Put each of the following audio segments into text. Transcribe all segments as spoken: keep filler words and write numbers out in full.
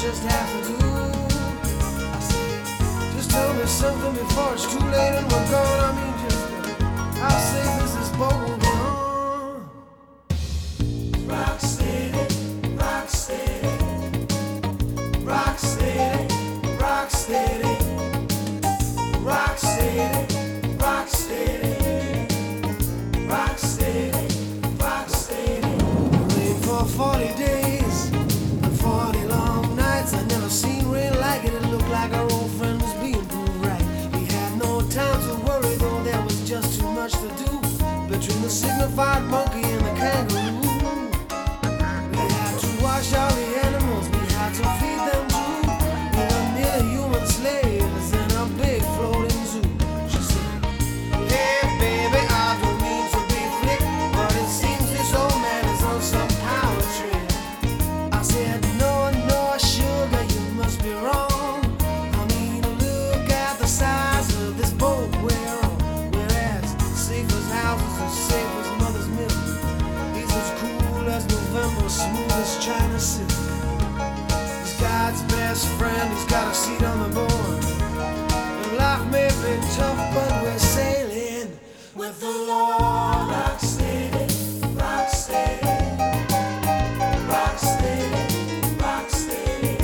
just have to do. I said, just tell me something before it's too late and we're gone. I mean, just uh, how safe is this boat will be on? Rock steady, rock steady, rock steady, rock steady, rock steady, rock steady, rock steady, rock steady. Rain for forty days and forty long nights. I never seen rain like it. It looked like our old friend was being proved right. We had no time to worry, though there was just too much to do. Between the signified monkey and the kangaroo, we had to wash all the animals, we had to feed them too. We were merely human slaves in a big floating zoo. She said, hey baby, I don't mean to be flick, but it seems this old man is on some power trip. I said, no, no, sugar, you must be wrong. I mean, look at the size of this boat we're on. We're as safe as houses, as safe as mother's milk. He's as cool as November, smooth as China silk. He's God's best friend, he's got a seat on the board. And life may be tough, but we're sailing with the Lord. Rock steady, rock steady, rock steady, rock steady,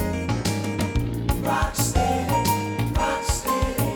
rock steady, rock steady,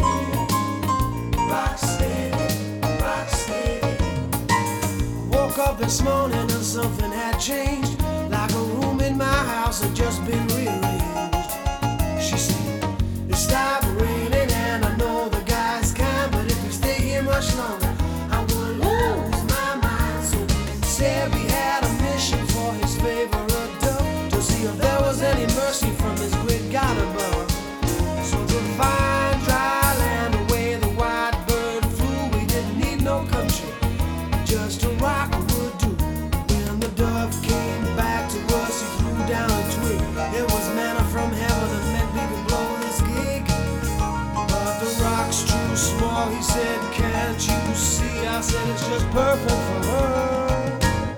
rock steady, rock steady. Woke up this morning and something had changed, like a room in my house had just been rearranged. She said, it stopped raining and I know the guy's kind, but if we stay here much longer, I'm gonna lose my mind. So said we had a mission for his favorite dove, to see if there was any mercy from his great God above. So to find dry land away the white bird flew, we didn't need no country, just a rock would do. When the dove came back to us, he threw down a twig. It was manna from heaven that meant we could blow this gig. But the rock's too small, he said, can't you see? I said, it's just perfect for her.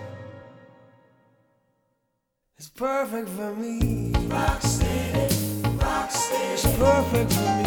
It's perfect for me. Rock steady, rock steady. It's perfect for me.